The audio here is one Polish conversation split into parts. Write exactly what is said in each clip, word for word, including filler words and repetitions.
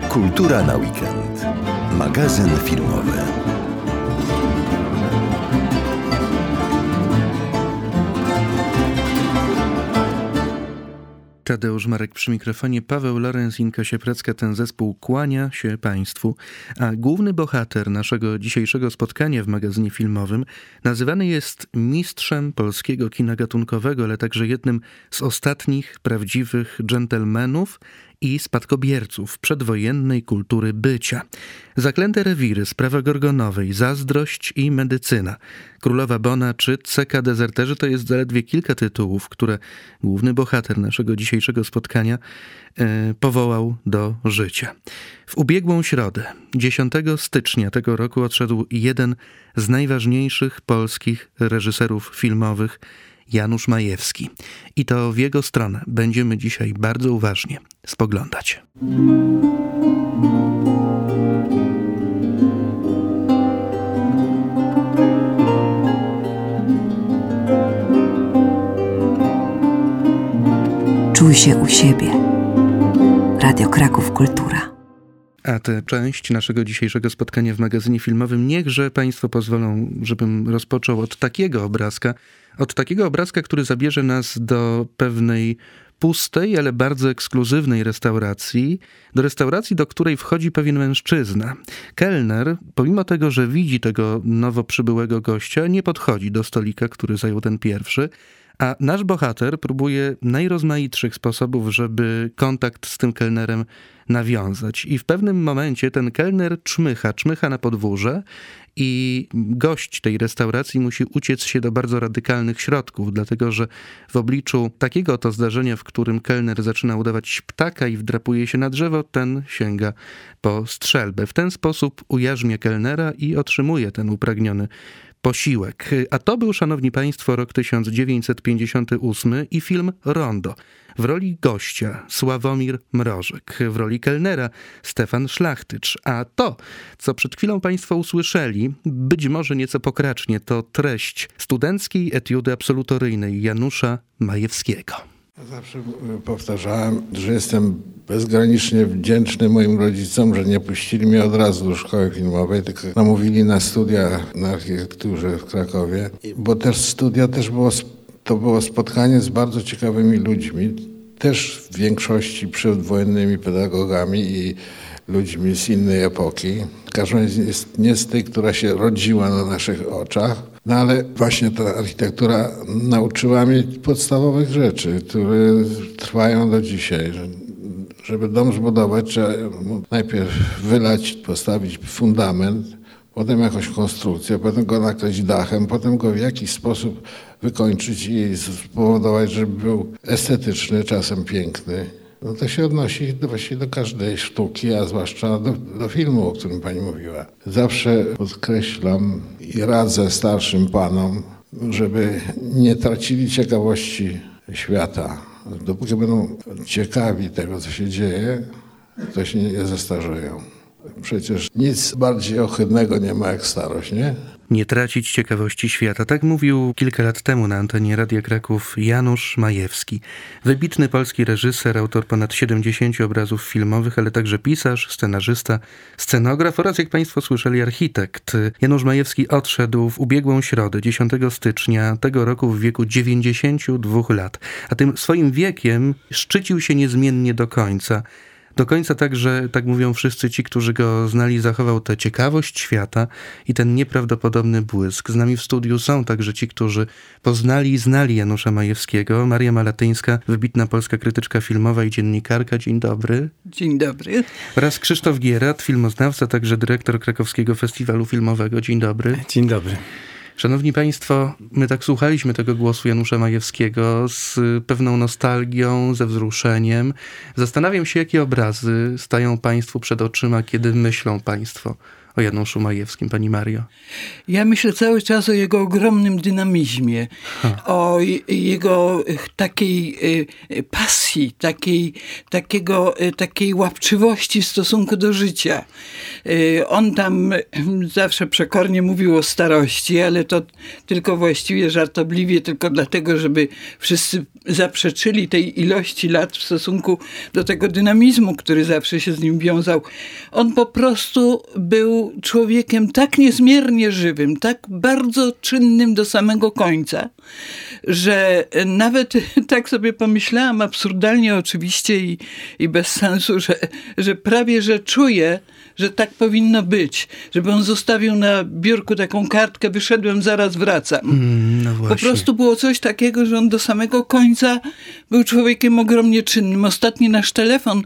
Kultura na weekend. Magazyn filmowy. Tadeusz Marek przy mikrofonie, Paweł Lorenz, Inka Siepracka. Ten zespół kłania się Państwu, a główny bohater naszego dzisiejszego spotkania w magazynie filmowym nazywany jest mistrzem polskiego kina gatunkowego, ale także jednym z ostatnich prawdziwych dżentelmenów i spadkobierców przedwojennej kultury bycia. Zaklęte rewiry, Sprawa Gorgonowej, Zazdrość i Medycyna, Królowa Bona czy C K Dezerterzy to jest zaledwie kilka tytułów, które główny bohater naszego dzisiejszego spotkania e, powołał do życia. W ubiegłą środę, dziesiątego stycznia tego roku, odszedł jeden z najważniejszych polskich reżyserów filmowych, Janusz Majewski. I to w jego stronę będziemy dzisiaj bardzo uważnie spoglądać. Czuj się u siebie. Radio Kraków Kultura. A tę część naszego dzisiejszego spotkania w magazynie filmowym niechże Państwo pozwolą, żebym rozpoczął od takiego obrazka, od takiego obrazka, który zabierze nas do pewnej pustej, ale bardzo ekskluzywnej restauracji, do restauracji, do której wchodzi pewien mężczyzna. Kelner, pomimo tego, że widzi tego nowo przybyłego gościa, nie podchodzi do stolika, który zajął ten pierwszy, a nasz bohater próbuje najrozmaitszych sposobów, żeby kontakt z tym kelnerem nawiązać. I w pewnym momencie ten kelner czmycha, czmycha na podwórze i gość tej restauracji musi uciec się do bardzo radykalnych środków, dlatego że w obliczu takiego to zdarzenia, w którym kelner zaczyna udawać ptaka i wdrapuje się na drzewo, ten sięga po strzelbę. W ten sposób ujarzmia kelnera i otrzymuje ten upragniony posiłek. A to był, szanowni państwo, rok tysiąc dziewięćset pięćdziesiąty ósmy i film Rondo. W roli gościa Sławomir Mrożek, w roli kelnera Stefan Szlachtycz. A to, co przed chwilą państwo usłyszeli, być może nieco pokracznie, to treść studenckiej etiudy absolutoryjnej Janusza Majewskiego. Zawsze powtarzałem, że jestem bezgranicznie wdzięczny moim rodzicom, że nie puścili mnie od razu do szkoły filmowej, tylko namówili na studia na architekturze w Krakowie, bo też studia też było, to było spotkanie z bardzo ciekawymi ludźmi, też w większości przedwojennymi pedagogami i ludźmi z innej epoki. Każda jest nie z tej, która się rodziła na naszych oczach, no ale właśnie ta architektura nauczyła mnie podstawowych rzeczy, które trwają do dzisiaj. Żeby dom zbudować, trzeba najpierw wylać, postawić fundament, potem jakąś konstrukcję, potem go nakryć dachem, potem go w jakiś sposób wykończyć i spowodować, żeby był estetyczny, czasem piękny. No to się odnosi do, właściwie do każdej sztuki, a zwłaszcza do, do filmu, o którym pani mówiła. Zawsze podkreślam i radzę starszym panom, żeby nie tracili ciekawości świata. Dopóki będą ciekawi tego, co się dzieje, to się nie zestarzeją. Przecież nic bardziej ohydnego nie ma jak starość, nie? Nie tracić ciekawości świata. Tak mówił kilka lat temu na antenie Radia Kraków Janusz Majewski. Wybitny polski reżyser, autor ponad siedemdziesięciu obrazów filmowych, ale także pisarz, scenarzysta, scenograf oraz, jak państwo słyszeli, architekt. Janusz Majewski odszedł w ubiegłą środę, dziesiątego stycznia tego roku w wieku dziewięćdziesięciu dwóch lat. A tym swoim wiekiem szczycił się niezmiennie do końca. Do końca także, tak mówią wszyscy ci, którzy go znali, zachował tę ciekawość świata i ten nieprawdopodobny błysk. Z nami w studiu są także ci, którzy poznali i znali Janusza Majewskiego. Maria Malatyńska, wybitna polska krytyczka filmowa i dziennikarka. Dzień dobry. Dzień dobry. Oraz Krzysztof Gierat, filmoznawca, także dyrektor Krakowskiego Festiwalu Filmowego. Dzień dobry. Dzień dobry. Szanowni państwo, my tak słuchaliśmy tego głosu Janusza Majewskiego z pewną nostalgią, ze wzruszeniem. Zastanawiam się, jakie obrazy stają państwu przed oczyma, kiedy myślą państwo o Januszu Majewskim, pani Mario? Ja myślę cały czas o jego ogromnym dynamizmie, ha. o jego takiej pasji, takiej, takiego, takiej łapczywości w stosunku do życia. On tam zawsze przekornie mówił o starości, ale to tylko właściwie żartobliwie, tylko dlatego, żeby wszyscy zaprzeczyli tej ilości lat w stosunku do tego dynamizmu, który zawsze się z nim wiązał. On po prostu był człowiekiem tak niezmiernie żywym, tak bardzo czynnym do samego końca, że nawet tak sobie pomyślałam absurdalnie oczywiście i, i bez sensu, że, że prawie, że czuję, że tak powinno być. Żeby on zostawił na biurku taką kartkę, wyszedłem, zaraz wracam. Mm, no właśnie. Po prostu było coś takiego, że on do samego końca był człowiekiem ogromnie czynnym. Ostatni nasz telefon,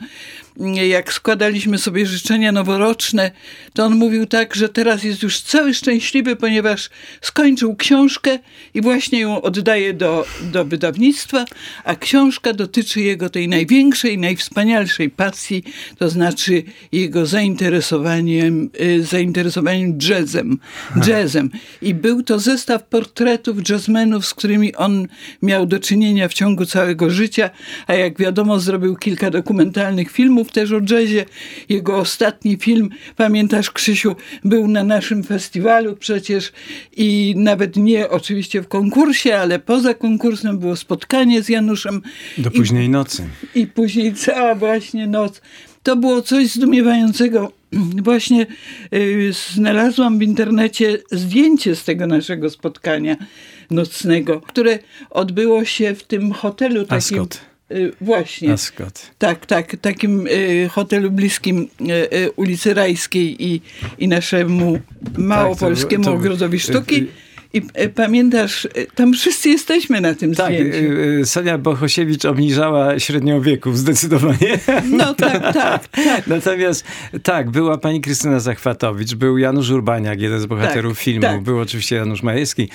jak składaliśmy sobie życzenia noworoczne, to on mówił tak, że teraz jest już cały szczęśliwy, ponieważ skończył książkę i właśnie ją oddaje do, do wydawnictwa, a książka dotyczy jego tej największej, najwspanialszej pasji, to znaczy jego zainteresowaniem, zainteresowaniem jazzem. jazzem. I był to zestaw portretów jazzmenów, z którymi on miał do czynienia w ciągu całego życia, a jak wiadomo zrobił kilka dokumentalnych filmów też o jazzie. Jego ostatni film, pamiętasz, Krzysiu, był na naszym festiwalu przecież i nawet nie oczywiście w konkursie, ale poza konkursem było spotkanie z Januszem. Do późnej I, nocy. I później cała właśnie noc. To było coś zdumiewającego. Właśnie y, znalazłam w internecie zdjęcie z tego naszego spotkania nocnego, które odbyło się w tym hotelu takim. Ascot. Właśnie. Ascot. Tak, tak. Takim y, hotelu bliskim y, y, ulicy Rajskiej i, i naszemu Małopolskiemu tak, to, to, Ogrodowi Sztuki. Y, y, I y, pamiętasz, y, tam wszyscy jesteśmy na tym tak, zdjęciu. Y, y, Sonia Bohosiewicz obniżała średnią wieków zdecydowanie. No tak, tak, tak. Natomiast tak, była pani Krystyna Zachwatowicz, był Janusz Urbaniak, jeden z bohaterów tak, filmu, tak. Był oczywiście Janusz Majewski,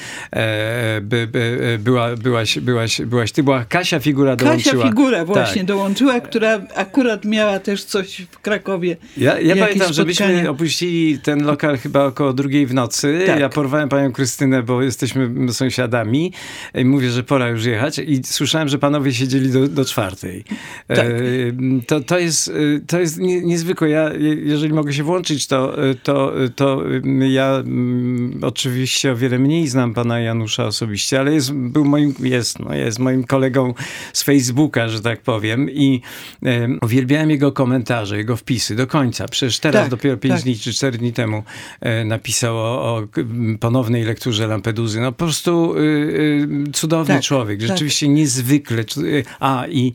e, by, by, była, byłaś, byłaś, byłaś ty, była Kasia Figura dołączyła. Kasia Figura właśnie tak. dołączyła, która akurat miała też coś w Krakowie. Ja, ja pamiętam, że myśmy opuścili ten lokal chyba około drugiej w nocy. Tak. Ja porwałem panią Krystynę, bo jesteśmy sąsiadami. I mówię, że pora już jechać i słyszałem, że panowie siedzieli do, do czwartej. Tak. E, to, to jest, to jest nie, niezwykłe. Ja, jeżeli mogę się włączyć, to, to, to ja m, oczywiście o wiele mniej znam pana Janusza osobiście, ale jest, był moim, jest, no, jest moim kolegą z Facebooka, że tak powiem i e, uwielbiałem jego komentarze, jego wpisy do końca. Przecież teraz tak, dopiero pięć tak. dni czy cztery dni temu e, napisał o, o ponownej lekturze Lampeduzy. No po prostu y, y, cudowny tak, człowiek. Rzeczywiście tak. niezwykle. A i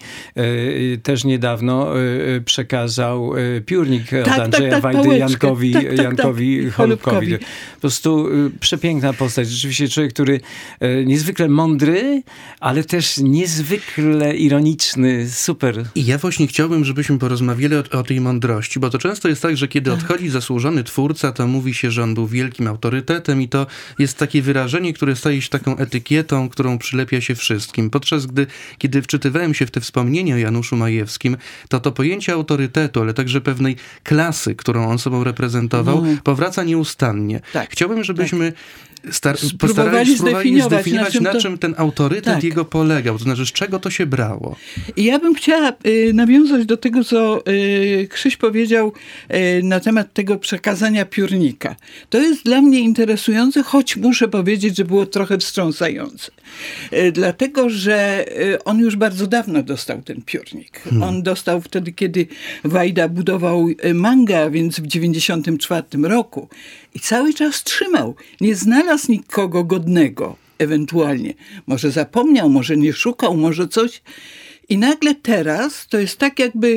y, też niedawno y, przekazał y, piórnik tak, od Andrzeja tak, tak, Wajdy Jankowi, tak, tak, Jankowi tak, Cholubkowi. Po prostu y, przepiękna postać. Rzeczywiście człowiek, który y, niezwykle mądry, ale też niezwykle ironiczny. Super. I ja właśnie chciałbym, żebyśmy porozmawiali o, o tej mądrości, bo to często jest tak, że kiedy tak. odchodzi zasłużony twórca, to mówi się, że on był wielkim autorytetem i to jest takie wyrażenie, które staje się taką etykietą, którą przylepia się wszystkim. Podczas gdy, kiedy wczytywałem się w te wspomnienia o Januszu Majewskim, to to pojęcie autorytetu, ale także pewnej klasy, którą on sobą reprezentował, no. powraca nieustannie. Tak. Chciałbym, żebyśmy tak. star- postarali się zdefiniować, zdefiniować na, czym, na czym ten autorytet tak. jego polegał. To znaczy, z czego to się brało? I ja bym chciała y, nawiązać do tego, co y, Krzyś powiedział y, na temat tego przekazania piórnika. To jest dla mnie interesujące, choć muszę powiedzieć, że było trochę wstrząsające. Y, dlatego, że y, on już bardzo dawno dostał ten piórnik. Hmm. On dostał wtedy, kiedy Wajda budował mangę, a więc w dziewięćdziesiątym czwartym roku. I cały czas trzymał. Nie znalazł nikogo godnego. Ewentualnie. Może zapomniał, może nie szukał, może coś. I nagle teraz to jest tak jakby,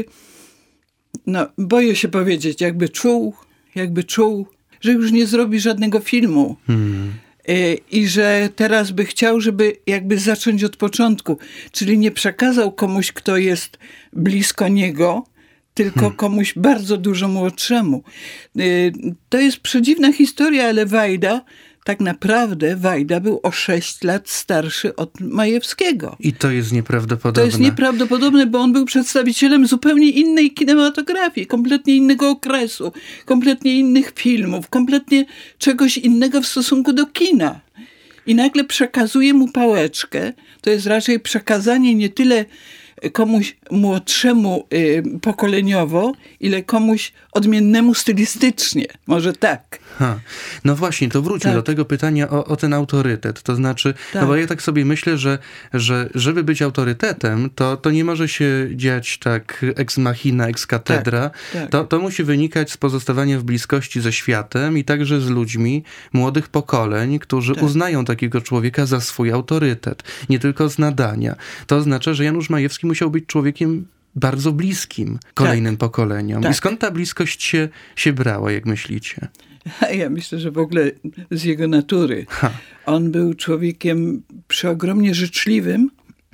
no boję się powiedzieć, jakby czuł, jakby czuł, że już nie zrobi żadnego filmu. Hmm. I że teraz by chciał, żeby jakby zacząć od początku. Czyli nie przekazał komuś, kto jest blisko niego, tylko hmm. komuś bardzo dużo młodszemu. To jest przedziwna historia, ale Wajda tak naprawdę Wajda był o sześć lat starszy od Majewskiego. I to jest nieprawdopodobne. To jest nieprawdopodobne, bo on był przedstawicielem zupełnie innej kinematografii, kompletnie innego okresu, kompletnie innych filmów, kompletnie czegoś innego w stosunku do kina. I nagle przekazuje mu pałeczkę. To jest raczej przekazanie nie tyle komuś młodszemu y, pokoleniowo, ile komuś odmiennemu stylistycznie. Może tak. Ha. No właśnie, to wróćmy tak. do tego pytania o, o ten autorytet. To znaczy, tak. no bo ja tak sobie myślę, że, że żeby być autorytetem, to, to nie może się dziać tak ex machina, ex cathedra. Tak. Tak. To, to musi wynikać z pozostawania w bliskości ze światem i także z ludźmi młodych pokoleń, którzy tak. uznają takiego człowieka za swój autorytet. Nie tylko z nadania. To oznacza, że Janusz Majewski musiał być człowiekiem bardzo bliskim kolejnym tak. pokoleniom. Tak. I skąd ta bliskość się, się brała, jak myślicie? Ja myślę, że w ogóle z jego natury. Ha. On był człowiekiem przeogromnie życzliwym,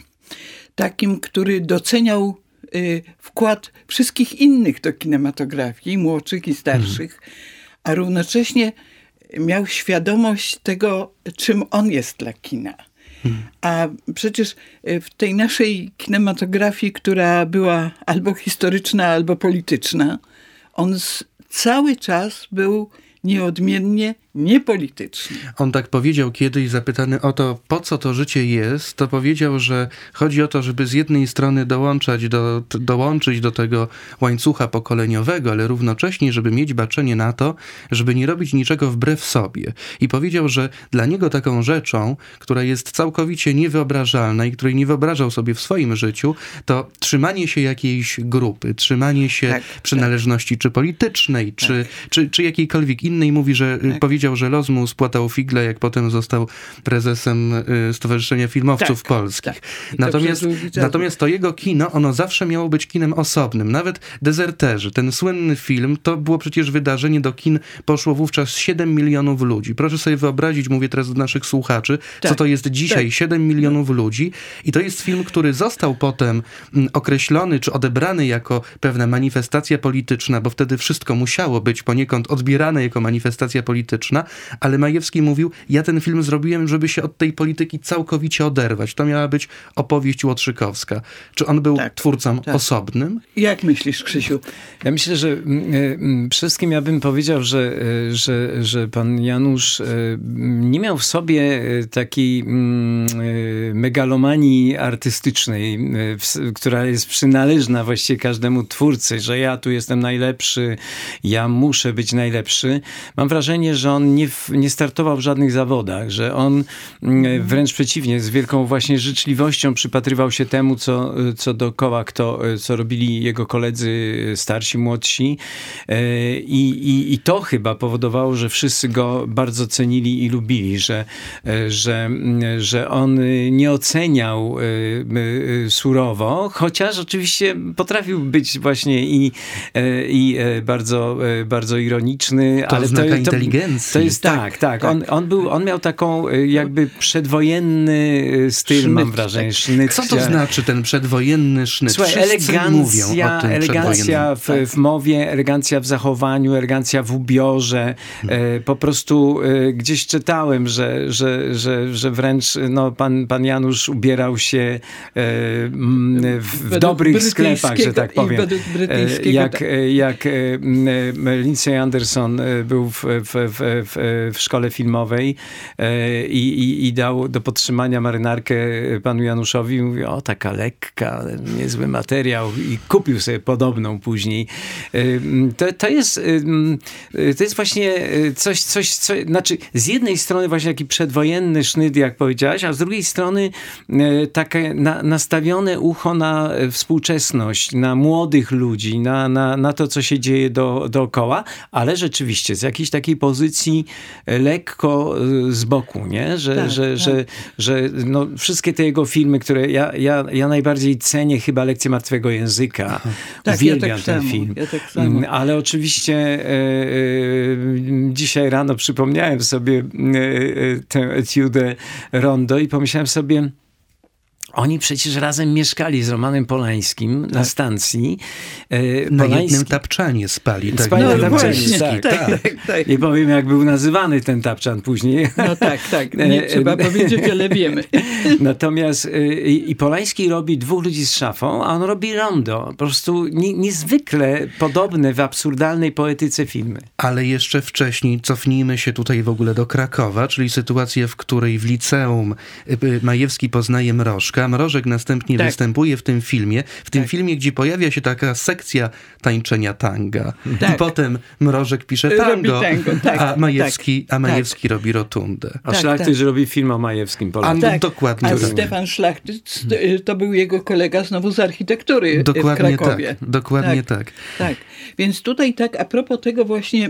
takim, który doceniał y, wkład wszystkich innych do kinematografii, młodszych i starszych, hmm. a równocześnie miał świadomość tego, czym on jest dla kina. Hmm. A przecież w tej naszej kinematografii, która była albo historyczna, albo polityczna, on z, cały czas był nieodmiennie niepolityczny. On tak powiedział kiedyś, zapytany o to, po co to życie jest, to powiedział, że chodzi o to, żeby z jednej strony dołączać do, dołączyć do tego łańcucha pokoleniowego, ale równocześnie, żeby mieć baczenie na to, żeby nie robić niczego wbrew sobie. I powiedział, że dla niego taką rzeczą, która jest całkowicie niewyobrażalna i której nie wyobrażał sobie w swoim życiu, to trzymanie się jakiejś grupy, trzymanie się tak, przynależności tak. czy politycznej, tak. czy, czy, czy jakiejkolwiek innej. Mówi, że tak. powiedział, że los mu spłatał figle, jak potem został prezesem Stowarzyszenia Filmowców tak, Polskich. Tak. Natomiast, natomiast to jego kino, ono zawsze miało być kinem osobnym. Nawet Dezerterzy, ten słynny film, to było przecież wydarzenie, do kin poszło wówczas siedem milionów ludzi. Proszę sobie wyobrazić, mówię teraz do naszych słuchaczy, tak. co to jest dzisiaj, tak. siedem milionów ludzi. I to jest film, który został potem określony, czy odebrany jako pewna manifestacja polityczna, bo wtedy wszystko musiało być poniekąd odbierane jako manifestacja polityczna, ale Majewski mówił, ja ten film zrobiłem, żeby się od tej polityki całkowicie oderwać. To miała być opowieść łotrzykowska. Czy on był tak, twórcą tak. osobnym? Jak myślisz, Krzysiu? Ja myślę, że przede wszystkim ja bym powiedział, że, że, że pan Janusz nie miał w sobie takiej megalomanii artystycznej, która jest przynależna właściwie każdemu twórcy, że ja tu jestem najlepszy, ja muszę być najlepszy. Mam wrażenie, że on nie, w, nie startował w żadnych zawodach, że on wręcz przeciwnie, z wielką właśnie życzliwością przypatrywał się temu, co, co dookoła, kto, co robili jego koledzy starsi, młodsi. I, i, i to chyba powodowało, że wszyscy go bardzo cenili i lubili, że, że, że on nie oceniał surowo, chociaż oczywiście potrafił być właśnie i, i bardzo, bardzo ironiczny. To ale znaka to, inteligencji. To jest tak, tak. tak. tak. On, on, był, on miał taką jakby przedwojenny styl, sznyt, mam wrażenie. Tak. Sznyt, Co to gdzie... znaczy ten przedwojenny sznyt? Słuchaj, elegancja, elegancja w, w mowie, elegancja w zachowaniu, elegancja w ubiorze. E, po prostu e, gdzieś czytałem, że, że, że, że wręcz no, pan, pan Janusz ubierał się e, w, w dobrych sklepach, że tak powiem. E, jak tak. jak e, Lindsay Anderson był w, w, w, w szkole filmowej e, i, i, i dał do podtrzymania marynarkę panu Januszowi i mówi, o taka lekka, niezły materiał i kupił sobie podobną później. E, to, to jest e, to jest właśnie coś, coś co, znaczy z jednej strony właśnie taki przedwojenny sznyt, jak powiedziałaś, a z drugiej strony e, takie na, nastawione ucho na współczesność, na młodych ludzi, na, na, na to, co się dzieje do, dookoła, ale rzeczywiście z jakiejś takiej pozycji lekko z boku, nie? Że, tak, że, tak. że, że no, wszystkie te jego filmy, które ja, ja, ja najbardziej cenię, chyba Lekcje martwego języka. Tak, Uwielbiam ja tak ten samo, film. Ja tak samo. Ale oczywiście e, e, dzisiaj rano przypomniałem sobie e, e, tę etiudę Rondo i pomyślałem sobie, Oni przecież razem mieszkali z Romanem Polańskim tak. na stacji. E, na Polański... jednym tapczanie spali. Tak, spali no, na tapczanie, tak, tak, tak, tak, tak. Nie powiem, jak był nazywany ten tapczan później. No tak, tak. Nie trzeba powiedzieć, ale wiemy. Natomiast i, i Polański robi Dwóch ludzi z szafą, a on robi Rondo. Po prostu nie, niezwykle podobne w absurdalnej poetyce filmy. Ale jeszcze wcześniej cofnijmy się tutaj w ogóle do Krakowa, czyli sytuacja, w której w liceum Majewski poznaje Mrożka. Mrożek następnie tak. występuje w tym filmie. W tym tak. filmie, gdzie pojawia się taka sekcja tańczenia tanga. Tak. I potem Mrożek pisze tango, tango. Tak. a Majewski, a Majewski tak. robi rotundę. A tak, Szlachtyc tak. robi film o Majewskim Polaku. Tak. Dokładnie. A Stefan Szlachtyc to był jego kolega znowu z architektury dokładnie w Krakowie. Tak. Dokładnie tak. tak. Tak. Więc tutaj tak a propos tego właśnie,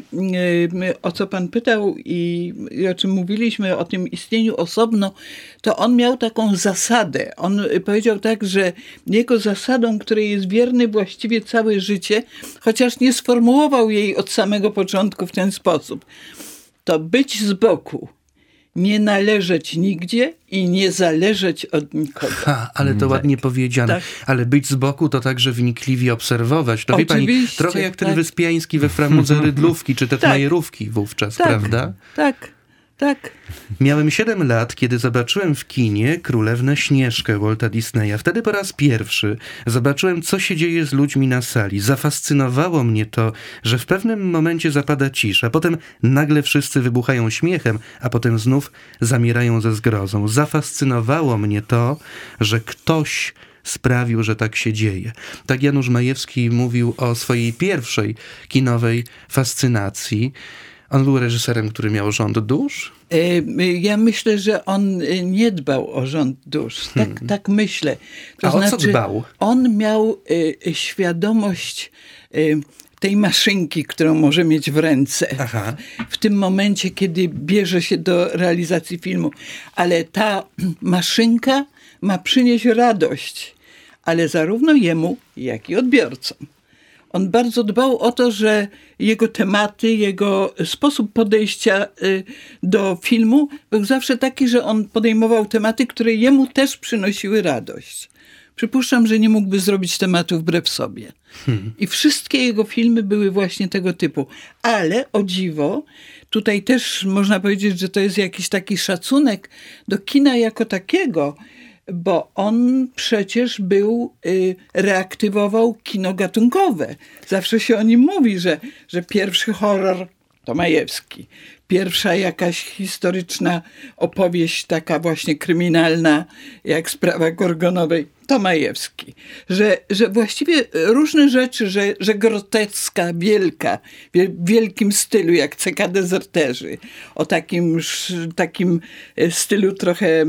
o co pan pytał i, i o czym mówiliśmy, o tym istnieniu osobno, to on miał taką zasadę. On powiedział tak, że jego zasadą, której jest wierny właściwie całe życie, chociaż nie sformułował jej od samego początku w ten sposób, to być z boku, nie należeć nigdzie i nie zależeć od nikogo. Ha, ale to tak. ładnie powiedziane. Tak. Ale być z boku to także wnikliwie obserwować. To Oczywiście, wie pani, trochę jak ten tak. Wyspiański we Framudze Rydlówki, czy te tak. Majerówki wówczas, tak. prawda? Tak, tak. Miałem siedem lat, kiedy zobaczyłem w kinie Królewnę Śnieżkę Walta Disneya. Wtedy po raz pierwszy zobaczyłem, co się dzieje z ludźmi na sali. Zafascynowało mnie to, że w pewnym momencie zapada cisza. Potem nagle wszyscy wybuchają śmiechem, a potem znów zamierają ze zgrozą. Zafascynowało mnie to, że ktoś sprawił, że tak się dzieje. Tak Janusz Majewski mówił o swojej pierwszej kinowej fascynacji. On był reżyserem, który miał rząd dusz? Ja myślę, że on nie dbał o rząd dusz. Tak, hmm. tak myślę. To A znaczy, o co dbał? On miał y, świadomość y, tej maszynki, którą może mieć w ręce. Aha. W tym momencie, kiedy bierze się do realizacji filmu. Ale ta maszynka ma przynieść radość. Ale zarówno jemu, jak i odbiorcom. On bardzo dbał o to, że jego tematy, jego sposób podejścia do filmu był zawsze taki, że on podejmował tematy, które jemu też przynosiły radość. Przypuszczam, że nie mógłby zrobić tematu wbrew sobie. Hmm. I wszystkie jego filmy były właśnie tego typu. Ale o dziwo, tutaj też można powiedzieć, że to jest jakiś taki szacunek do kina jako takiego, bo on przecież był, y, reaktywował kino gatunkowe. Zawsze się o nim mówi, że, że pierwszy horror to Majewski. Pierwsza jakaś historyczna opowieść, taka właśnie kryminalna, jak sprawa Gorgonowej, to Majewski. Że, że właściwie różne rzeczy, że, że groteska, wielka, w wielkim stylu, jak C K Dezerterzy, o takim, takim stylu trochę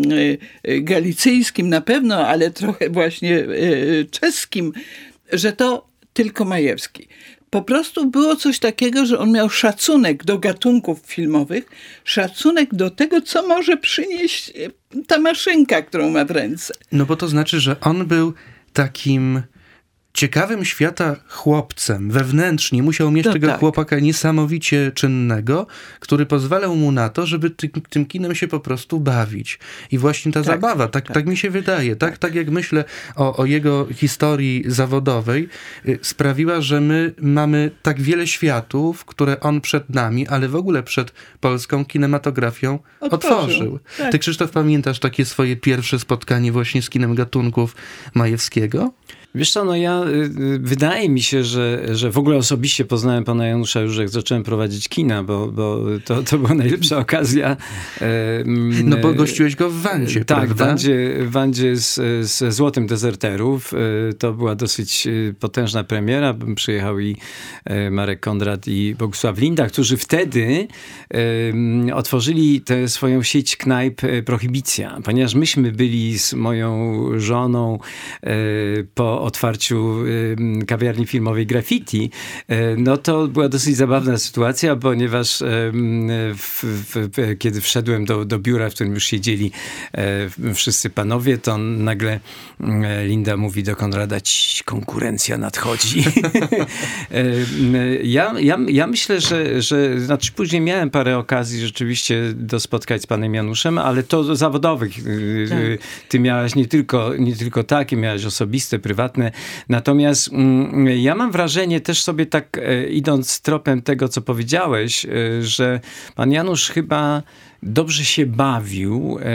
galicyjskim na pewno, ale trochę właśnie czeskim, że to tylko Majewski. Po prostu było coś takiego, że on miał szacunek do gatunków filmowych, szacunek do tego, co może przynieść ta maszynka, którą ma w ręce. No bo to znaczy, że on był takim ciekawym świata chłopcem. Wewnętrznie musiał mieć no tego tak. chłopaka niesamowicie czynnego, który pozwalał mu na to, żeby ty, tym kinem się po prostu bawić. I właśnie ta tak, zabawa, tak, tak. tak mi się wydaje, tak, tak jak myślę o, o jego historii zawodowej, y, sprawiła, że my mamy tak wiele światów, które on przed nami, ale w ogóle przed polską kinematografią otworzył. otworzył. Tak. Ty, Krzysztof, pamiętasz takie swoje pierwsze spotkanie właśnie z kinem gatunków Majewskiego? Wiesz co, no ja, wydaje mi się, że, że w ogóle osobiście poznałem pana Janusza już jak zacząłem prowadzić kina, bo, bo to, to była najlepsza okazja. No bo gościłeś go w Wandzie, tak, prawda? w Wandzie, w Wandzie z, z Złotym Dezerterów. To była dosyć potężna premiera. Przyjechał i Marek Kondrat i Bogusław Linda, którzy wtedy otworzyli tę swoją sieć knajp Prohibicja, ponieważ myśmy byli z moją żoną po po otwarciu kawiarni filmowej Graffiti, no to była dosyć zabawna sytuacja, ponieważ w, w, kiedy wszedłem do, do biura, w którym już siedzieli wszyscy panowie, to nagle Linda mówi do Konrada: ci, konkurencja nadchodzi. ja, ja, ja myślę, że, że znaczy później miałem parę okazji rzeczywiście do spotkać z panem Januszem, ale to zawodowych. Tak. Ty miałaś nie tylko, nie tylko takie, miałaś osobiste, prywatne. Natomiast ja mam wrażenie, też sobie tak idąc tropem tego, co powiedziałeś, że pan Janusz chyba dobrze się bawił e, e,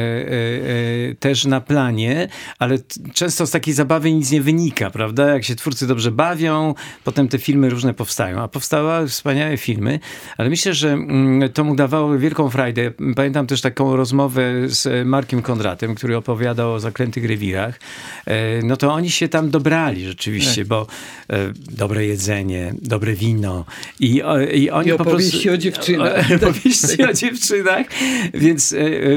e, też na planie, ale t- często z takiej zabawy nic nie wynika, prawda? Jak się twórcy dobrze bawią, potem te filmy różne powstają. A powstały wspaniałe filmy, ale myślę, że mm, to mu dawało wielką frajdę. Pamiętam też taką rozmowę z Markiem Konradem, który opowiadał o Zaklętych Rewirach. E, no to oni się tam dobrali rzeczywiście, tak. bo e, dobre jedzenie, dobre wino i, o, i oni I po prostu... opowieści o dziewczynach. O, opowieści o dziewczynach. Więc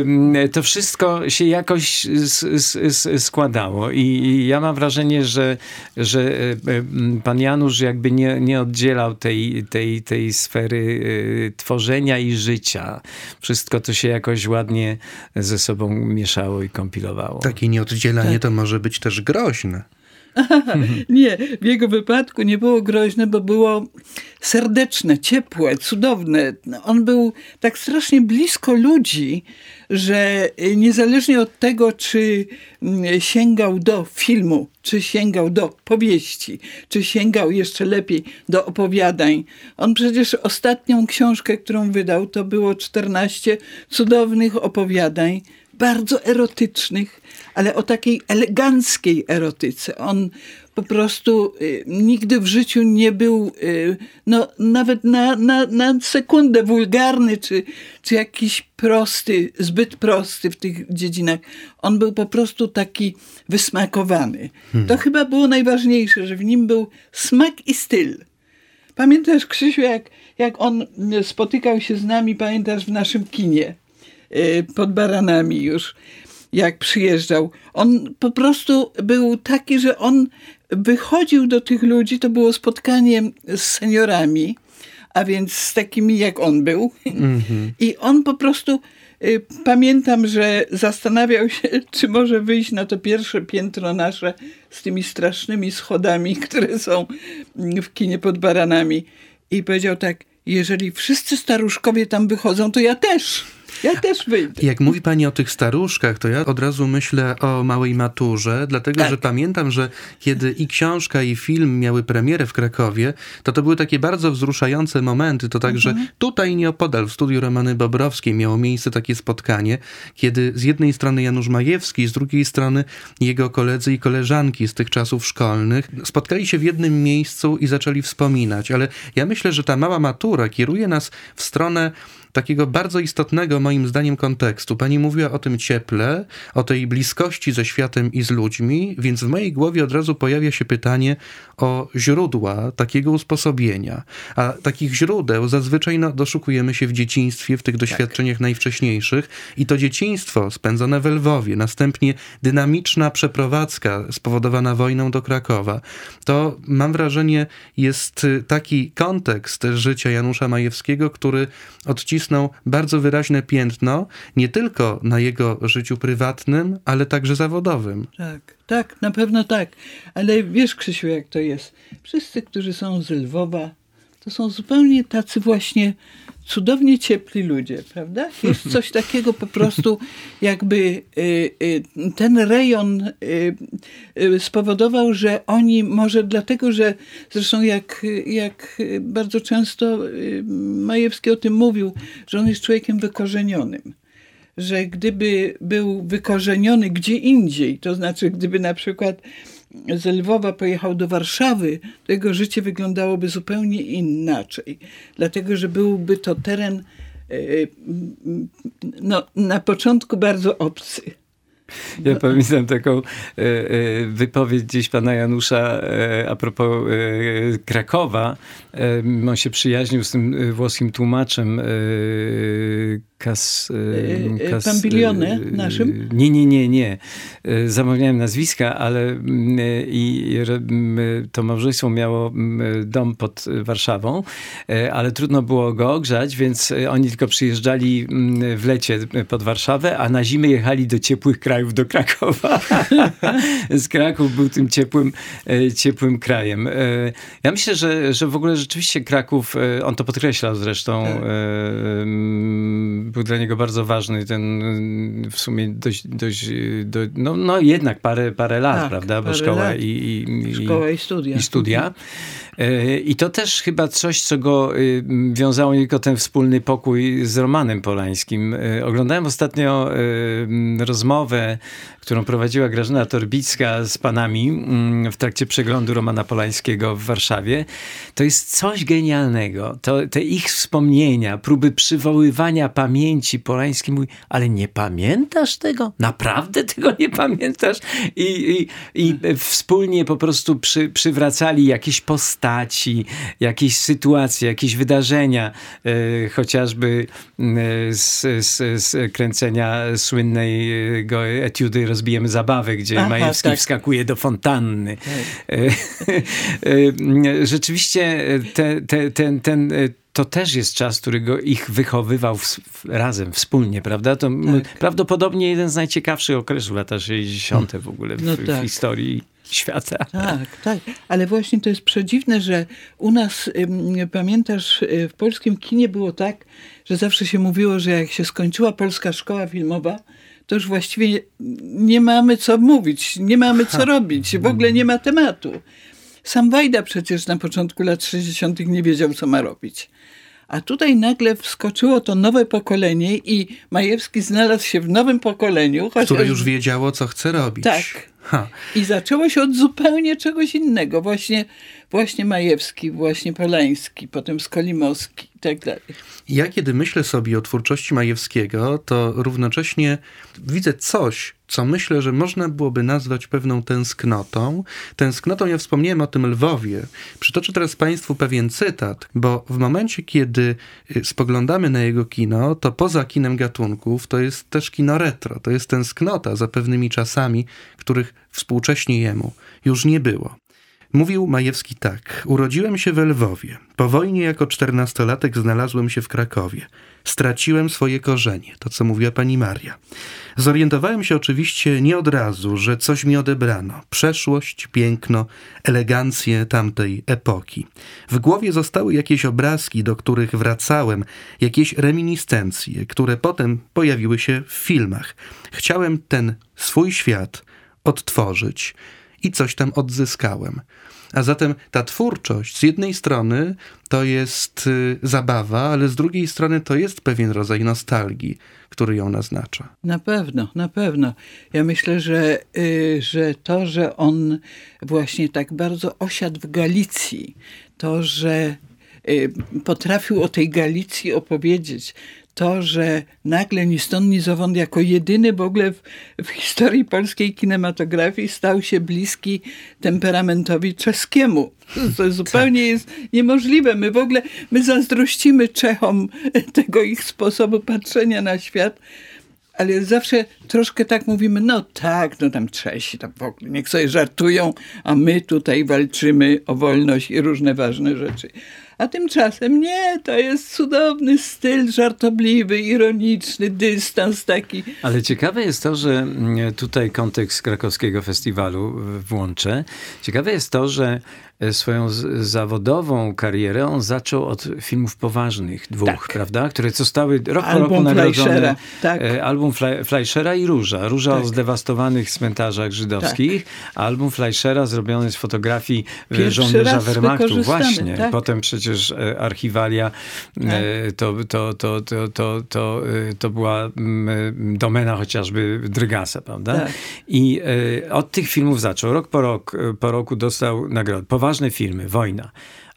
y, to wszystko się jakoś s, s, s, składało i, i ja mam wrażenie, że, że y, pan Janusz jakby nie, nie oddzielał tej, tej, tej sfery y, tworzenia i życia. Wszystko to się jakoś ładnie ze sobą mieszało i kompilowało. Takie nieoddzielanie tak. to może być też groźne. Aha, nie, w jego wypadku nie było groźne, bo było serdeczne, ciepłe, cudowne. On był tak strasznie blisko ludzi, że niezależnie od tego, czy sięgał do filmu, czy sięgał do powieści, czy sięgał jeszcze lepiej do opowiadań. On przecież ostatnią książkę, którą wydał, to było czternaście cudownych opowiadań, bardzo erotycznych, ale o takiej eleganckiej erotyce. On po prostu y, nigdy w życiu nie był y, no, nawet na, na, na sekundę wulgarny, czy, czy jakiś prosty, zbyt prosty w tych dziedzinach. On był po prostu taki wysmakowany. Hmm. To chyba było najważniejsze, że w nim był smak i styl. Pamiętasz, Krzysiu, jak, jak on spotykał się z nami, pamiętasz, w naszym kinie y, pod Baranami już, jak przyjeżdżał. On po prostu był taki, że on wychodził do tych ludzi, to było spotkanie z seniorami, a więc z takimi jak on był. Mm-hmm. I on po prostu, y, pamiętam, że zastanawiał się, czy może wyjść na to pierwsze piętro nasze z tymi strasznymi schodami, które są w kinie pod Baranami. I powiedział tak: jeżeli wszyscy staruszkowie tam wychodzą, to ja też. Ja też wyjdę. Jak mówi pani o tych staruszkach, to ja od razu myślę o Małej Maturze, dlatego, tak. że pamiętam, że kiedy i książka, i film miały premierę w Krakowie, to to były takie bardzo wzruszające momenty. To także mhm. tutaj nieopodal w studiu Romany Bobrowskiej miało miejsce takie spotkanie, kiedy z jednej strony Janusz Majewski, z drugiej strony jego koledzy i koleżanki z tych czasów szkolnych spotkali się w jednym miejscu i zaczęli wspominać. Ale ja myślę, że ta Mała Matura kieruje nas w stronę takiego bardzo istotnego, moim zdaniem, kontekstu. Pani mówiła o tym cieple, o tej bliskości ze światem i z ludźmi, więc w mojej głowie od razu pojawia się pytanie o źródła takiego usposobienia. A takich źródeł zazwyczaj no, doszukujemy się w dzieciństwie, w tych doświadczeniach tak. najwcześniejszych. I to dzieciństwo spędzone w Lwowie, następnie dynamiczna przeprowadzka spowodowana wojną do Krakowa, to mam wrażenie jest taki kontekst życia Janusza Majewskiego, który odcisnął bardzo wyraźne piętno nie tylko na jego życiu prywatnym, ale także zawodowym. Tak, tak, na pewno tak. Ale wiesz, Krzysiu, jak to jest. Wszyscy, którzy są z Lwowa, to są zupełnie tacy właśnie cudownie ciepli ludzie, prawda? Jest coś takiego po prostu, jakby y, y, ten rejon y, y, spowodował, że oni może dlatego, że zresztą jak, jak bardzo często y, Majewski o tym mówił, że on jest człowiekiem wykorzenionym. Że gdyby był wykorzeniony gdzie indziej, to znaczy gdyby na przykład z Lwowa pojechał do Warszawy, to jego życie wyglądałoby zupełnie inaczej. Dlatego, że byłby to teren no, na początku bardzo obcy. Ja pamiętam taką e, e, wypowiedź gdzieś pana Janusza e, a propos e, Krakowa. E, on się przyjaźnił z tym włoskim tłumaczem e, Kas, kas, Pambilione naszym? Nie, nie, nie, nie. Zamawiałem nazwiska, ale i to małżeństwo miało dom pod Warszawą, ale trudno było go ogrzać, więc oni tylko przyjeżdżali w lecie pod Warszawę, a na zimę jechali do ciepłych krajów, do Krakowa. Z Kraków był tym ciepłym, ciepłym krajem. Ja myślę, że, że w ogóle rzeczywiście Kraków, on to podkreślał zresztą, tak. Był dla niego bardzo ważny ten w sumie dość, dość do, no, no jednak parę, parę lat, tak, prawda? Bo szkoła lat. I, i, szkoła i studia. I studia. I to też chyba coś, co go wiązało nie tylko ten wspólny pokój z Romanem Polańskim. Oglądałem ostatnio rozmowę, którą prowadziła Grażyna Torbicka z panami w trakcie przeglądu Romana Polańskiego w Warszawie. To jest coś genialnego. To, te ich wspomnienia, próby przywoływania pamięci. Polański mówi, ale nie pamiętasz tego? Naprawdę tego nie pamiętasz? I, i, i wspólnie po prostu przy, przywracali jakieś postaci, jakieś sytuacje, jakieś wydarzenia, e, chociażby e, z, z, z kręcenia słynnego etiudy Rozbijemy zabawę, gdzie Aha, Majewski tak. wskakuje do fontanny. Tak. Rzeczywiście te, te, ten, ten, to też jest czas, który go, ich wychowywał w, w, razem, wspólnie, prawda? To tak. prawdopodobnie jeden z najciekawszych okresów, lata sześćdziesiąte w ogóle w, no tak. w historii świata. Tak, tak. Ale właśnie to jest przedziwne, że u nas, pamiętasz, w polskim kinie było tak, że zawsze się mówiło, że jak się skończyła polska szkoła filmowa, to już właściwie nie mamy co mówić, nie mamy co robić, w ogóle nie ma tematu. Sam Wajda przecież na początku lat sześćdziesiątych nie wiedział, co ma robić. A tutaj nagle wskoczyło to nowe pokolenie i Majewski znalazł się w nowym pokoleniu. Chociaż... Które już wiedziało, co chce robić. Tak. Ha. I zaczęło się od zupełnie czegoś innego. Właśnie, właśnie Majewski, właśnie Polański, potem Skolimowski i tak dalej. Ja kiedy myślę sobie o twórczości Majewskiego, to równocześnie widzę coś, co myślę, że można byłoby nazwać pewną tęsknotą. Tęsknotą, ja wspomniałem o tym Lwowie. Przytoczę teraz Państwu pewien cytat, bo w momencie, kiedy spoglądamy na jego kino, to poza kinem gatunków, to jest też kino retro. To jest tęsknota za pewnymi czasami, których współcześnie jemu już nie było. Mówił Majewski tak. Urodziłem się we Lwowie. Po wojnie jako czternastolatek znalazłem się w Krakowie. Straciłem swoje korzenie, to co mówiła pani Maria. Zorientowałem się oczywiście nie od razu, że coś mi odebrano. Przeszłość, piękno, elegancję tamtej epoki. W głowie zostały jakieś obrazki, do których wracałem, jakieś reminiscencje, które potem pojawiły się w filmach. Chciałem ten swój świat odtworzyć i coś tam odzyskałem. A zatem ta twórczość z jednej strony to jest y, zabawa, ale z drugiej strony to jest pewien rodzaj nostalgii, który ją naznacza. Na pewno, na pewno. Ja myślę, że, y, że to, że on właśnie tak bardzo osiadł w Galicji, to, że y, potrafił o tej Galicji opowiedzieć, to, że nagle ni stąd, ni zowąd jako jedyny w ogóle w, w historii polskiej kinematografii stał się bliski temperamentowi czeskiemu. To zupełnie jest niemożliwe. My w ogóle, my zazdrościmy Czechom tego ich sposobu patrzenia na świat, ale zawsze troszkę tak mówimy, no tak, no tam Czesi, tam w ogóle niech sobie żartują, a my tutaj walczymy o wolność i różne ważne rzeczy. A tymczasem nie, to jest cudowny styl, żartobliwy, ironiczny, dystans taki. Ale ciekawe jest to, że tutaj kontekst krakowskiego festiwalu włączę. Ciekawe jest to, że swoją z- zawodową karierę on zaczął od filmów poważnych, dwóch, tak. prawda? Które zostały rok po roku nagrodzone. Tak. Album Fle- Fleischera i Róża. Róża tak. o zdewastowanych cmentarzach żydowskich, tak. a album Fleischera zrobiony z fotografii Pierwszy żołnierza Wehrmachtu. Właśnie. Tak. Potem przecież archiwalia tak. to, to, to, to, to, to, to była domena chociażby Drygasa, prawda? Tak. I od tych filmów zaczął. Rok po, rok, po roku dostał nagrody. Ważne filmy, Wojna.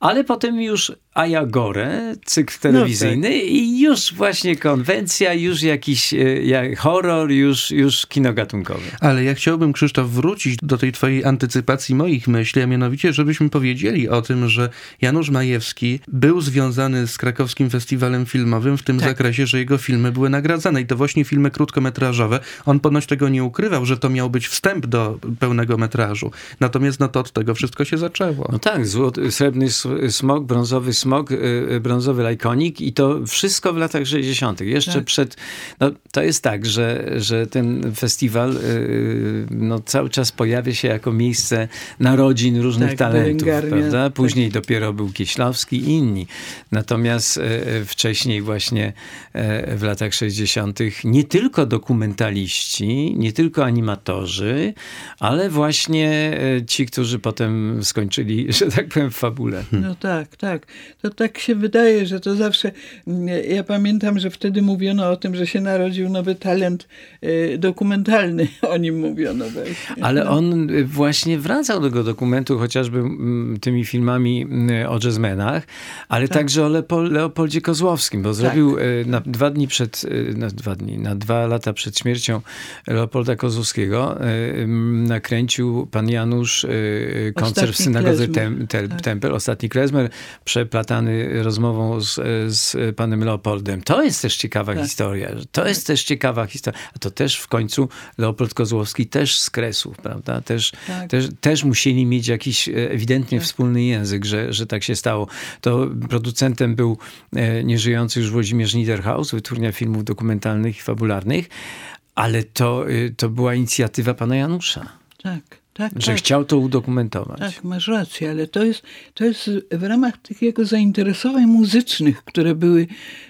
ale potem już Ajagore, cykl telewizyjny no tak. i już właśnie konwencja, już jakiś jak horror, już, już kino gatunkowe. Ale ja chciałbym, Krzysztof, wrócić do tej twojej antycypacji moich myśli, a mianowicie, żebyśmy powiedzieli o tym, że Janusz Majewski był związany z krakowskim festiwalem filmowym w tym tak. zakresie, że jego filmy były nagradzane i to właśnie filmy krótkometrażowe. On ponoć tego nie ukrywał, że to miał być wstęp do pełnego metrażu. Natomiast no to od tego wszystko się zaczęło. No tak, złoty, srebrny smok, brązowy smok, yy, brązowy lajkonik i to wszystko w latach sześćdziesiątych. Jeszcze tak. przed... No, to jest tak, że, że ten festiwal yy, no, cały czas pojawia się jako miejsce narodzin różnych tak, talentów, prawda? Później tak. dopiero był Kieślowski i inni. Natomiast yy, wcześniej właśnie yy, w latach sześćdziesiątych nie tylko dokumentaliści, nie tylko animatorzy, ale właśnie yy, ci, którzy potem skończyli, że tak powiem, w fabule. No tak, tak. To tak się wydaje, że to zawsze... Ja pamiętam, że wtedy mówiono o tym, że się narodził nowy talent y, dokumentalny. O nim mówiono. Właśnie. Ale on właśnie wracał do tego dokumentu, chociażby m, tymi filmami m, o jazzmenach, ale tak. także o Leopol- Leopoldzie Kozłowskim, bo tak. zrobił y, na dwa dni przed, y, na dwa dni, na dwa lata przed śmiercią Leopolda Kozłowskiego y, y, nakręcił pan Janusz y, koncert Ostatni w synagodze Tem, te, tak. Tempel, Ostatni klezmer, przeplatany rozmową z, z panem Leopoldem. To jest też ciekawa tak. historia. To jest też ciekawa historia. A to też w końcu Leopold Kozłowski też z Kresów, prawda? Też, tak. też, też musieli mieć jakiś ewidentnie tak. wspólny język, że, że tak się stało. To producentem był nieżyjący już Włodzimierz Niederhaus, wytwórnia filmów dokumentalnych i fabularnych, ale to, to była inicjatywa pana Janusza. Tak. Tak, że tak. chciał to udokumentować. Tak, masz rację, ale to jest, to jest w ramach tych jego zainteresowań muzycznych, które były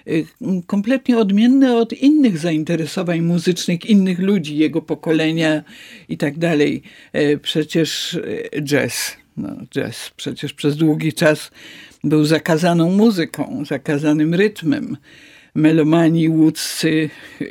kompletnie odmienne od innych zainteresowań muzycznych innych ludzi, jego pokolenia i tak dalej. Przecież jazz, no jazz przecież przez długi czas był zakazaną muzyką, zakazanym rytmem. Melomani łódzcy,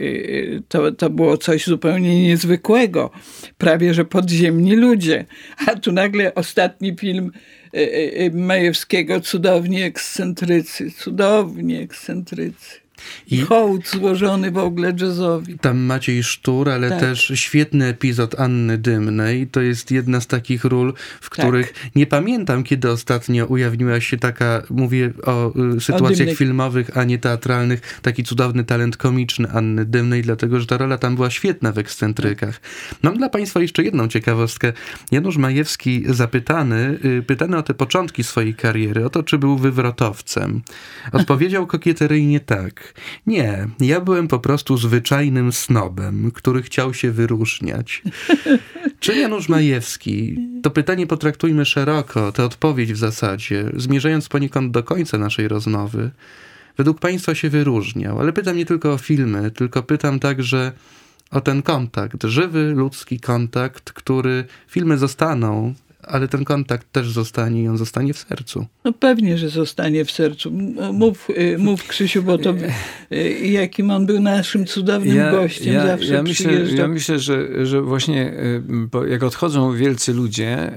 to, to było coś zupełnie niezwykłego. Prawie, że podziemni ludzie. A tu nagle ostatni film Majewskiego, cudownie ekscentrycy, cudownie ekscentrycy. I hołd złożony w ogóle jazzowi. Tam Maciej Sztur, ale tak. też świetny epizod Anny Dymnej. To jest jedna z takich ról, w których tak. nie pamiętam, kiedy ostatnio ujawniła się taka, mówię o y, sytuacjach o filmowych, a nie teatralnych, taki cudowny talent komiczny Anny Dymnej, dlatego, że ta rola tam była świetna w Ekscentrykach. Mam dla państwa jeszcze jedną ciekawostkę. Janusz Majewski zapytany, y, pytany o te początki swojej kariery, o to, czy był wywrotowcem. Odpowiedział kokieteryjnie tak. Nie, ja byłem po prostu zwyczajnym snobem, który chciał się wyróżniać. Czy Janusz Majewski, to pytanie potraktujmy szeroko, tę odpowiedź w zasadzie, zmierzając poniekąd do końca naszej rozmowy, według państwa się wyróżniał. Ale pytam nie tylko o filmy, tylko pytam także o ten kontakt, żywy, ludzki kontakt, który filmy zostaną, ale ten kontakt też zostanie i on zostanie w sercu. No pewnie, że zostanie w sercu. Mów, mów Krzysiu, bo to jakim on był naszym cudownym ja, gościem, ja, zawsze ja myślę, przyjeżdżał. Ja myślę, że, że właśnie jak odchodzą wielcy ludzie,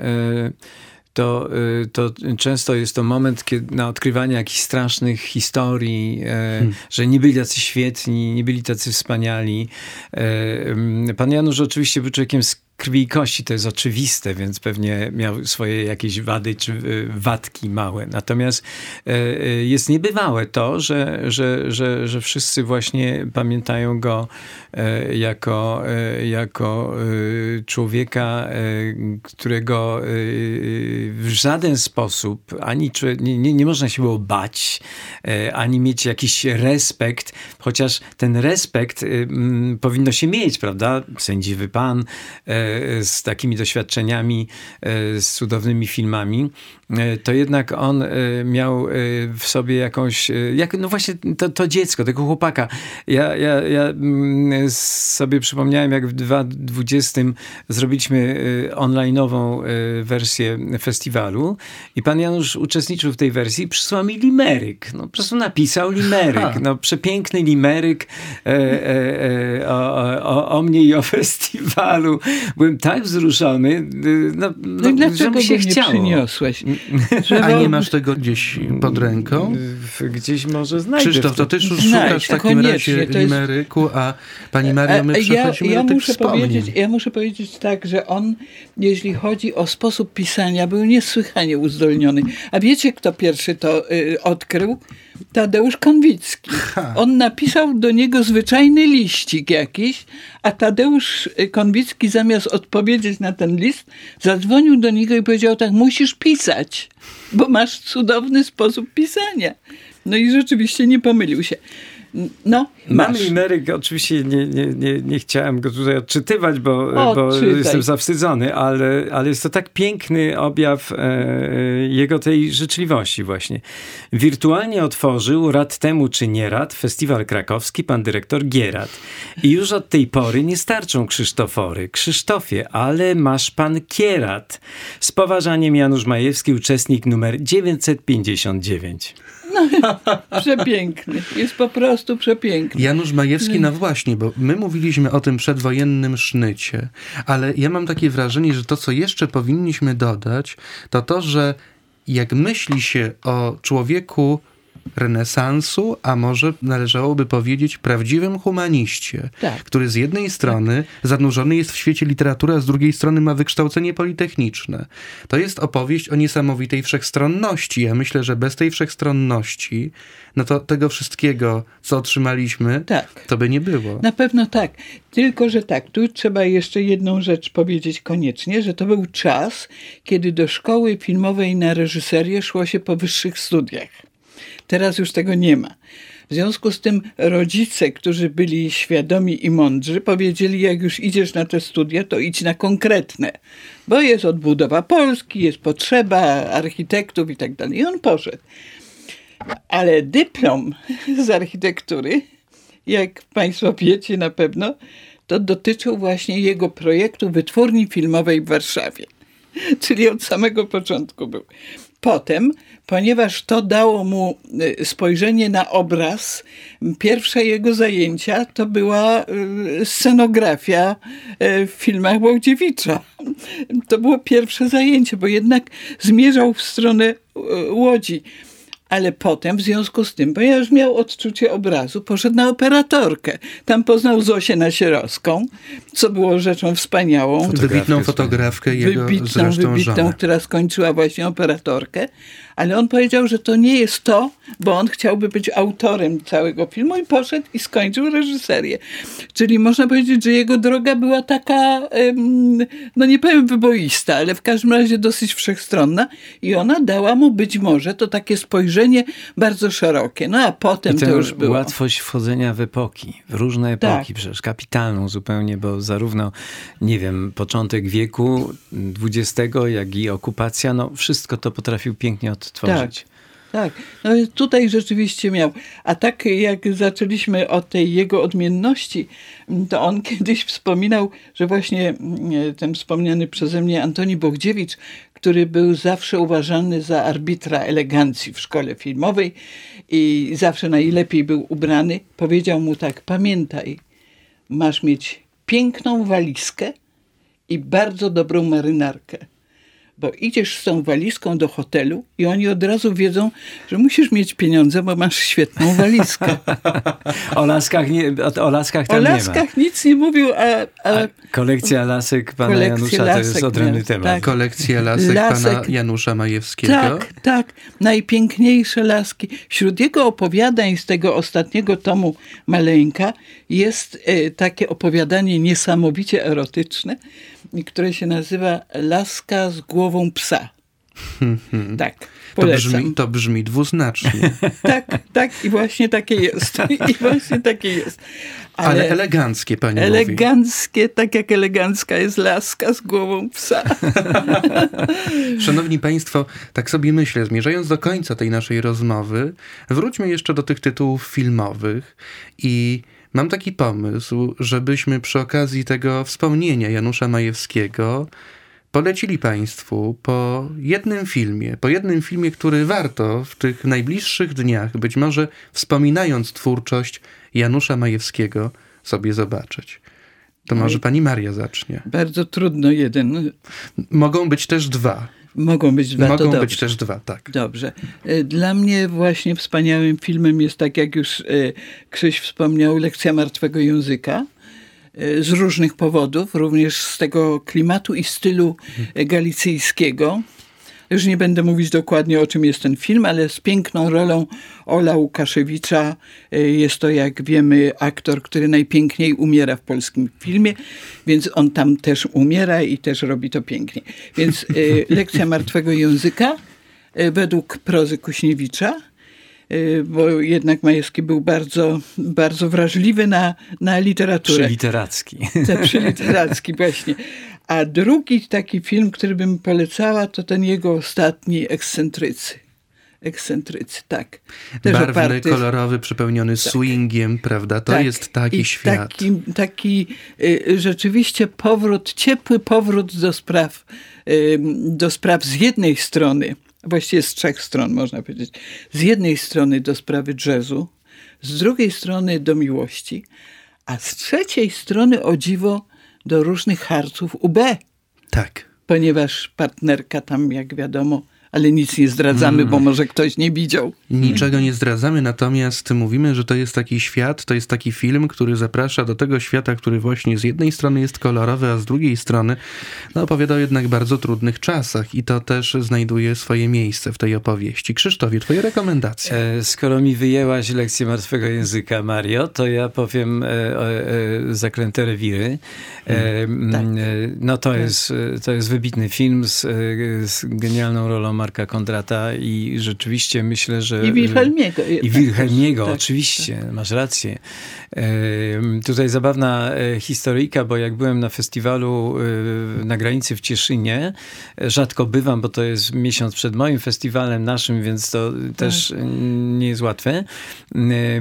to, to często jest to moment kiedy, na odkrywanie jakichś strasznych historii, hmm. że nie byli tacy świetni, nie byli tacy wspaniali. Pan Janusz oczywiście był człowiekiem z krwi i kości, to jest oczywiste, więc pewnie miał swoje jakieś wady czy wadki małe. Natomiast jest niebywałe to, że, że, że, że wszyscy właśnie pamiętają go jako, jako człowieka, którego w żaden sposób ani nie, nie, nie można się było bać, ani mieć jakiś respekt, chociaż ten respekt powinno się mieć, prawda? Sędziwy pan, z takimi doświadczeniami, z cudownymi filmami, to jednak on miał w sobie jakąś, jak, no właśnie to, to dziecko, tego chłopaka. Ja, ja, ja sobie przypomniałem, jak w dwa tysiące dwudziestym zrobiliśmy online'ową wersję festiwalu i pan Janusz uczestniczył w tej wersji i przysłał mi limeryk. No, po prostu napisał limeryk. No, przepiękny limeryk e, e, e, o, o, o mnie i o festiwalu. byłem tak wzruszony, no, no, no i dlaczego że mi się go nie chciało. przyniosłeś? A nie masz tego gdzieś pod ręką? Gdzieś może znajdę. Krzysztof, to ty już Znajdź, szukasz w takim razie jest... limeryku, a pani Mario, my przechodzimy ja, ja do tych muszę wspomnień. powiedzieć, Ja muszę powiedzieć tak, że on, jeśli chodzi o sposób pisania, był niesłychanie uzdolniony. A wiecie, kto pierwszy to y, odkrył? Tadeusz Konwicki. Ha. On napisał do niego zwyczajny liścik jakiś, a Tadeusz Konwicki zamiast odpowiedzieć na ten list, zadzwonił do niego i powiedział tak, musisz pisać, bo masz cudowny sposób pisania. No i rzeczywiście nie pomylił się. No, Mam limeryk, oczywiście nie, nie, nie, nie chciałem go tutaj odczytywać, bo, bo jestem zawstydzony, ale, ale jest to tak piękny objaw e, jego tej życzliwości właśnie. Wirtualnie otworzył rad temu czy nie rad festiwal krakowski pan dyrektor Gierat. I już od tej pory nie starczą Krzysztofory. Krzysztofie, ale masz pan Kierat. Z poważaniem Janusz Majewski, uczestnik numer dziewięćset pięćdziesiąt dziewięć. No, przepiękny. Jest po prostu przepiękny. Janusz Majewski, no właśnie, bo my mówiliśmy o tym przedwojennym sznycie, ale ja mam takie wrażenie, że to, co jeszcze powinniśmy dodać, to to, że jak myśli się o człowieku renesansu, a może należałoby powiedzieć prawdziwym humaniście, tak. który z jednej strony tak. zanurzony jest w świecie literatury, a z drugiej strony ma wykształcenie politechniczne. To jest opowieść o niesamowitej wszechstronności. Ja myślę, że bez tej wszechstronności, no to tego wszystkiego, co otrzymaliśmy, tak. to by nie było. Na pewno tak. Tylko, że tak, tu trzeba jeszcze jedną rzecz powiedzieć koniecznie, że to był czas, kiedy do szkoły filmowej na reżyserię szło się po wyższych studiach. Teraz już tego nie ma. W związku z tym rodzice, którzy byli świadomi i mądrzy, powiedzieli, jak już idziesz na te studia, to idź na konkretne. Bo jest odbudowa Polski, jest potrzeba architektów i tak dalej. I on poszedł. Ale dyplom z architektury, jak państwo wiecie na pewno, to dotyczył właśnie jego projektu wytwórni filmowej w Warszawie. Czyli od samego początku był. Potem, ponieważ to dało mu spojrzenie na obraz, pierwsze jego zajęcia to była scenografia w filmach Łowdziewicza. To było pierwsze zajęcie, bo jednak zmierzał w stronę Łodzi. Ale potem w związku z tym, ponieważ miał odczucie obrazu, poszedł na operatorkę. Tam poznał Zosię Nasierowską, co było rzeczą wspaniałą. Wybitną fotografkę jego wybitną, zresztą wybitną, żonę. która skończyła właśnie operatorkę. Ale on powiedział, że to nie jest to, bo on chciałby być autorem całego filmu i poszedł i skończył reżyserię. Czyli można powiedzieć, że jego droga była taka, no nie powiem wyboista, ale w każdym razie dosyć wszechstronna i ona dała mu być może to takie spojrzenie bardzo szerokie. No a potem to już było. Łatwość wchodzenia w epoki, w różne epoki, tak. Przecież kapitalną zupełnie, bo zarówno, nie wiem, początek wieku dwudziestego, jak i okupacja, no wszystko to potrafił pięknie od tworzyć. Tak, tak. No tutaj rzeczywiście miał. A tak jak zaczęliśmy od tej jego odmienności, to on kiedyś wspominał, że właśnie ten wspomniany przeze mnie Antoni Bogdziewicz, który był zawsze uważany za arbitra elegancji w szkole filmowej i zawsze najlepiej był ubrany, powiedział mu tak, pamiętaj, masz mieć piękną walizkę i bardzo dobrą marynarkę. Bo idziesz z tą walizką do hotelu i oni od razu wiedzą, że musisz mieć pieniądze, bo masz świetną walizkę. o laskach, nie, o laskach tam o nie ma. O laskach nic nie mówił, a... a, a kolekcja lasek pana kolekcja Janusza lasek to jest odrębny temat. Tak. Kolekcja lasek, lasek pana Janusza Majewskiego. Tak, tak. Najpiękniejsze laski. Wśród jego opowiadań z tego ostatniego tomu Maleńka jest e, takie opowiadanie niesamowicie erotyczne, które się nazywa Laska z głową psa. Tak, polecam. To brzmi, to brzmi dwuznacznie. Tak, tak i właśnie takie jest. I właśnie takie jest. Ale, Ale eleganckie, pani Eleganckie, mówi. Tak jak elegancka jest laska z głową psa. Szanowni państwo, tak sobie myślę, zmierzając do końca tej naszej rozmowy, wróćmy jeszcze do tych tytułów filmowych i mam taki pomysł, żebyśmy przy okazji tego wspomnienia Janusza Majewskiego polecili państwu po jednym filmie, po jednym filmie, który warto w tych najbliższych dniach, być może wspominając twórczość Janusza Majewskiego, sobie zobaczyć. To może pani Maria zacznie. Bardzo trudno jeden. Mogą być też dwa. Mogą być dwa, Mogą to być też dwa, tak. Dobrze. Dla mnie właśnie wspaniałym filmem jest, tak jak już Krzyś wspomniał, Lekcja martwego języka. Z różnych powodów, również z tego klimatu i stylu galicyjskiego. Już nie będę mówić dokładnie, o czym jest ten film, ale z piękną rolą Ola Łukaszewicza. Jest to, jak wiemy, aktor, który najpiękniej umiera w polskim filmie, więc on tam też umiera i też robi to pięknie. Więc Lekcja martwego języka według prozy Kuśniewicza, bo jednak Majewski był bardzo, bardzo wrażliwy na, na literaturę. Przyliteracki. Tak, przyliteracki właśnie. A drugi taki film, który bym polecała, to ten jego ostatni, Ekscentrycy. Ekscentrycy, tak. Też barwny, oparty, kolorowy, przepełniony tak. swingiem, prawda? To tak. jest taki I świat. Taki, taki y, rzeczywiście powrót, ciepły powrót do spraw, y, do spraw z jednej strony, właściwie z trzech stron można powiedzieć. Z jednej strony do sprawy jazzu, z drugiej strony do miłości, a z trzeciej strony, o dziwo, do różnych harców U B. Tak. Ponieważ partnerka tam, jak wiadomo, ale nic nie zdradzamy, mm. bo może ktoś nie widział. Niczego nie zdradzamy, natomiast mówimy, że to jest taki świat, to jest taki film, który zaprasza do tego świata, który właśnie z jednej strony jest kolorowy, a z drugiej strony no, opowiada o jednak bardzo trudnych czasach i to też znajduje swoje miejsce w tej opowieści. Krzysztofie, twoje rekomendacje. E, skoro mi wyjęłaś lekcję martwego języka, Mario, to ja powiem e, e, Zaklęte rewiry. E, tak. e, no to, tak. jest, to jest wybitny film z, z genialną rolą Marka Kondrata i rzeczywiście myślę, że... I Wilhelmiego. I Wilhelmiego, tak, oczywiście, tak. Masz rację. E, tutaj zabawna e, historyjka, bo jak byłem na festiwalu e, na granicy w Cieszynie, e, rzadko bywam, bo to jest miesiąc przed moim festiwalem naszym, więc to tak. też nie jest łatwe. E, e,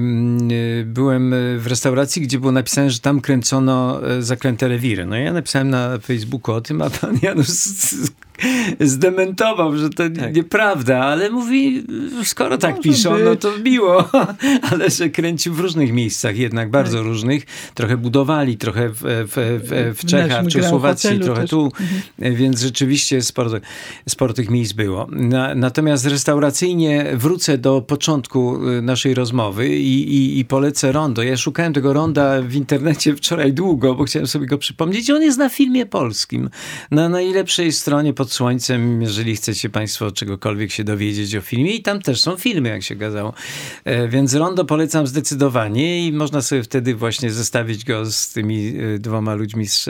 byłem w restauracji, gdzie było napisane, że tam kręcono Zaklęte rewiry. No ja napisałem na Facebooku o tym, a pan Janusz zdementował, że to tak. nieprawda, ale mówi, skoro tak Może piszą, być. no to miło, ale że kręcił w różnych miejscach, jednak bardzo tak. różnych. Trochę budowali, trochę w, w, w, w Czechach, czy w Słowacji, trochę też. tu, mhm. więc rzeczywiście sporo, sporo tych miejsc było. Na, natomiast restauracyjnie wrócę do początku naszej rozmowy i, i, i polecę rondo. Ja szukałem tego ronda w internecie wczoraj długo, bo chciałem sobie go przypomnieć. On jest na Filmie Polskim. Na najlepszej stronie pod słońcem, jeżeli chcecie państwo czegokolwiek się dowiedzieć o filmie i tam też są filmy, jak się okazało. E, więc rondo polecam zdecydowanie i można sobie wtedy właśnie zestawić go z tymi e, dwoma ludźmi z, e,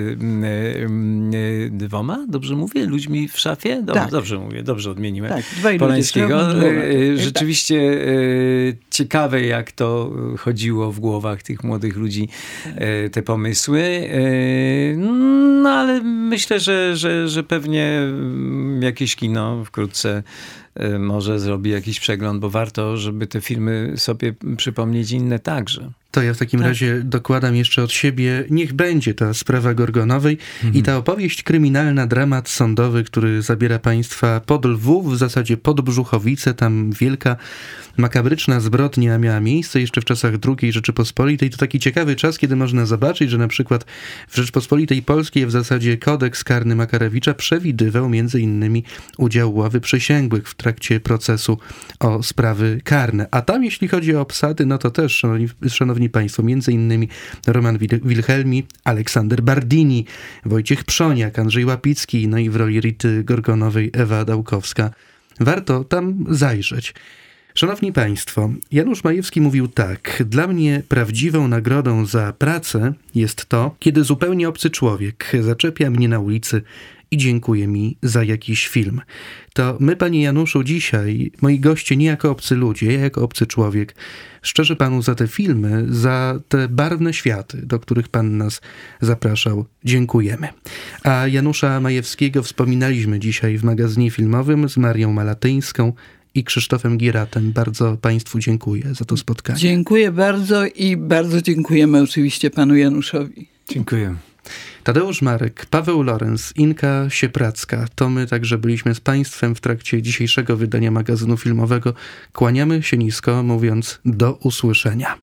e, dwoma? Dobrze mówię? Ludźmi w szafie? Dob- tak. Dobrze mówię, dobrze odmieniłem. Tak, dwaj Polańskiego. Ludzie, e, rzeczywiście e, ciekawe, jak to chodziło w głowach tych młodych ludzi, e, te pomysły. E, no ale myślę, że, że, że pewnie jakieś kino wkrótce może zrobi jakiś przegląd, bo warto, żeby te filmy sobie przypomnieć inne także. To ja w takim tak. razie dokładam jeszcze od siebie, niech będzie ta sprawa Gorgonowej mhm. i ta opowieść kryminalna, dramat sądowy, który zabiera państwa pod Lwów, w zasadzie pod Brzuchowice, tam wielka makabryczna zbrodnia miała miejsce jeszcze w czasach drugiej Rzeczypospolitej. To taki ciekawy czas, kiedy można zobaczyć, że na przykład w Rzeczypospolitej Polskiej w zasadzie kodeks karny Makarewicza przewidywał między innymi udział ławy przysięgłych w trakcie procesu o sprawy karne. A tam, jeśli chodzi o obsady, no to też, szanowni, szanowni państwo, między innymi Roman Wilhelmi, Aleksander Bardini, Wojciech Przoniak, Andrzej Łapicki, no i w roli Rity Gorgonowej Ewa Dałkowska. Warto tam zajrzeć. Szanowni państwo, Janusz Majewski mówił tak: dla mnie prawdziwą nagrodą za pracę jest to, kiedy zupełnie obcy człowiek zaczepia mnie na ulicy i dziękuję mi za jakiś film. To my, panie Januszu, dzisiaj, moi goście, nie jako obcy ludzie, ja jako obcy człowiek, szczerze panu za te filmy, za te barwne światy, do których pan nas zapraszał, dziękujemy. A Janusza Majewskiego wspominaliśmy dzisiaj w magazynie filmowym z Marią Malatyńską i Krzysztofem Gieratem. Bardzo państwu dziękuję za to spotkanie. Dziękuję bardzo i bardzo dziękujemy oczywiście panu Januszowi. Dziękuję. Tadeusz Marek, Paweł Lorenz, Inka Siepracka. To my także byliśmy z państwem w trakcie dzisiejszego wydania magazynu filmowego. Kłaniamy się nisko, mówiąc do usłyszenia.